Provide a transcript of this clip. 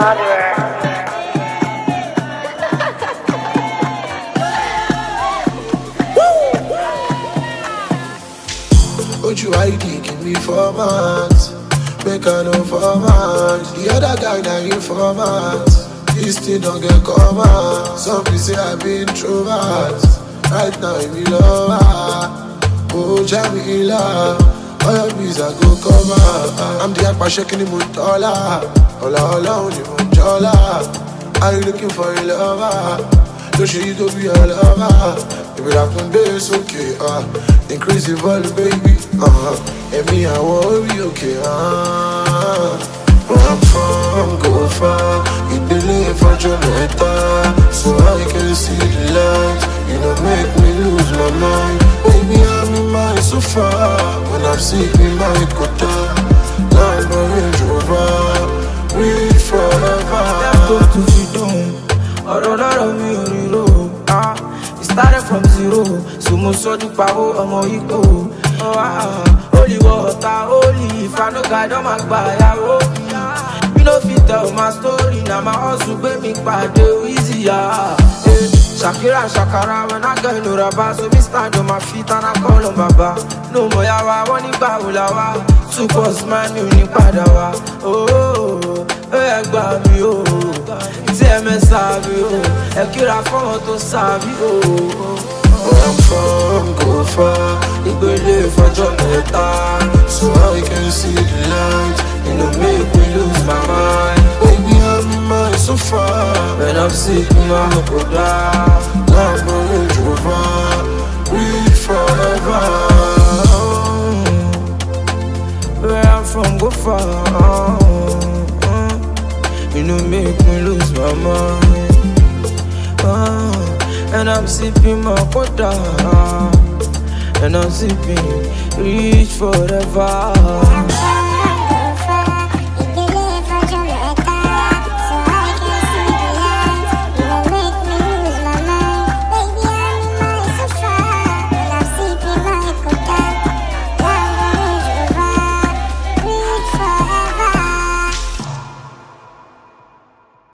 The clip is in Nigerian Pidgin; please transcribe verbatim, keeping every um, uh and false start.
murderer. Oju I D, give me four months. Make I know four months. The other guy now you four months. This thing don't get covered. Some people say I've been introvert. Right now I'm in love. Oh, Jamila. All your bees I go cover. I'm the akpa shaking the muntola. Ola ola on the muntola. Are you looking for a lover? Don't show you to be a lover. If it happen, it's okay. Uh. Increase the volume, baby. Uh. And me, I won't be okay. Uh. I'm from, go far. You believe for Jamaica, so I can see the light. You don't make me lose my mind. Baby, I'm in my sofa. When I'm sleeping, my quota. Lambo Range Rover, reach forever. Let's go to freedom. Oh, no, no, me, no, ah, it started from zero. So much so the power of my ego. Oh, ah, holy water, holy. If I no guide on my fire, oh, you know, fit tell my story. Now my hustle, baby, bad, easier. Shakira, Shakara, when I get no rubber, so me stand on my feet and I call on Baba. No more yawa, one in Baulawa, super man, you need Padawa. Oh, eh, baby, oh, it's a mess of you. A cure for to save you. I'm from go far, you believe for Jamaica, so I can see the light. You know, make me lose my mind. Baby, I'm in my sofa. When I'm sick, I'm a brother. Lambo Range Rover, reach forever. Where I'm from, go far. You know, make me lose my mind. And I'm sipping my quota. And I'm sipping, reach forever.